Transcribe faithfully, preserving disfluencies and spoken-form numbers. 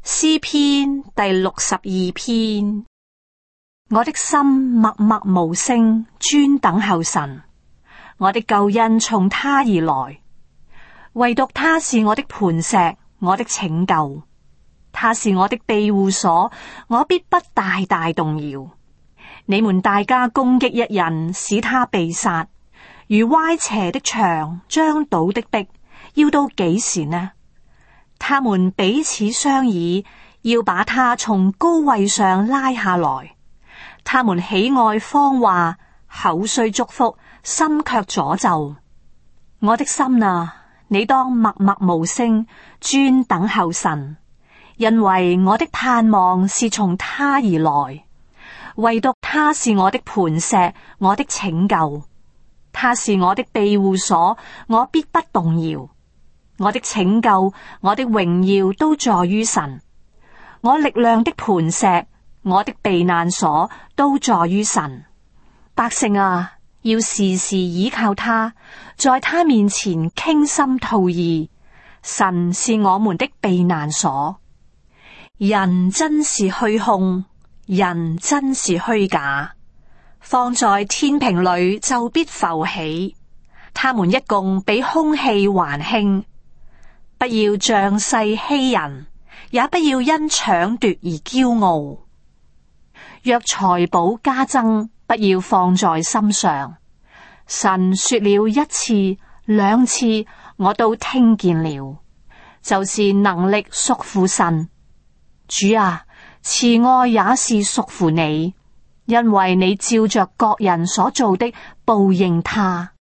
詩篇第六十二篇。我的心默默無聲，專等候神。我的救恩從他而來，唯獨他是我的磐石，我的拯救。他是我的庇護所，我必不大大動搖。你們大家攻擊一人，使他被殺，如歪斜的牆，將倒的壁，要到幾時呢？他們彼此商議，要把他從高位上拉下來。他們喜愛謊話，口雖祝福，心卻詛咒。我的心啊，你當默默無聲，專等候神，因為我的盼望是從他而來。唯獨他是我的磐石，我的拯救。他是我的庇護所，我必不動搖。我的拯救，我的榮耀都在於神。我力量的磐石，我的避難所都在於神。百姓啊，要時時倚靠他，在他面前傾心吐意。神是我們的避難所。人真是虛空，人真是虛假，放在天平裏就必浮起。他們一共比空氣還輕。不要仗勢欺人，也不要因搶奪而驕傲。若財寶加增，不要放在心上。神說了一次兩次，我都聽見了，就是能力屬乎神。主啊，慈愛也是屬乎你，因為你照着各人所做的報應他。